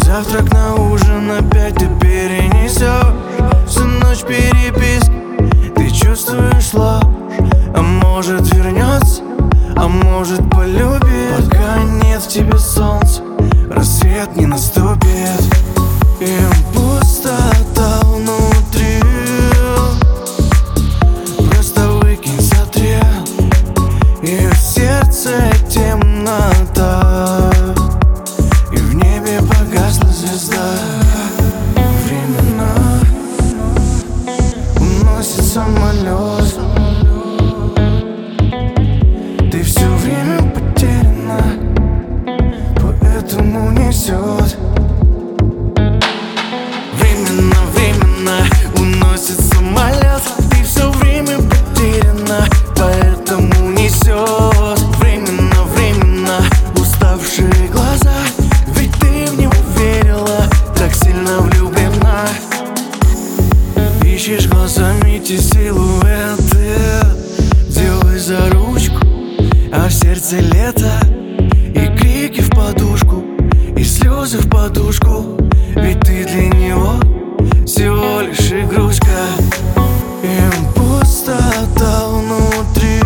завтрак на ужин опять ты перенесешь. Всю ночь переписки, ты чувствуешь ложь. А может вернется, а может полюбит. Пока нет в тебе солнца, рассвет не наступит. И пустота внутри. Просто выкинь стрел, и в сердце темнота, и в небе погасла звезда. Временно уносит самолет. Ты все время потеряна, поэтому несет. Временно уносит самолет. Ты все время потеряна, поэтому несет. Временно уставшие глаза, ведь ты в него верила, так сильно влюблена. Ищешь глазами те силуэты, делай за ручку, а в сердце лето. И крики в подушку, и слезы в подушку, ведь ты для него всего лишь игрушка. И пустота внутри.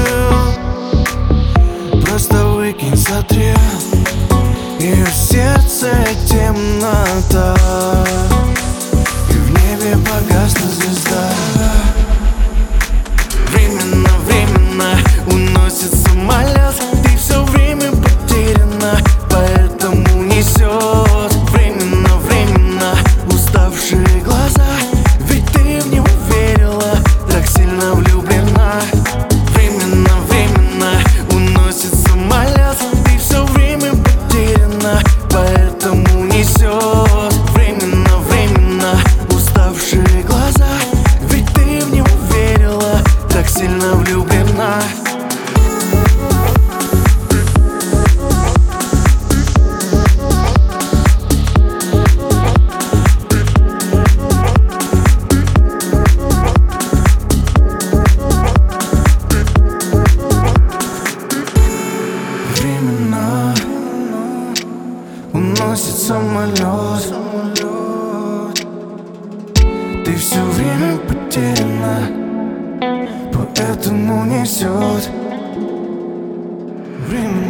Просто выкинь стрел, и в сердце темнота, и в небе погасла звезда. Временно уносит самолет. Ты все время потеряна, поэтому несет. Временно уставшие глаза, ведь ты в него верила, так сильно влюблена. Временно уносит самолет. Ты все время потеряна, поэтому несет. Временно уставшие глаза, ведь ты в него верила, так сильно влюблена. Временно уносит самолет. Ты все время потеряна, поэтому несет. Время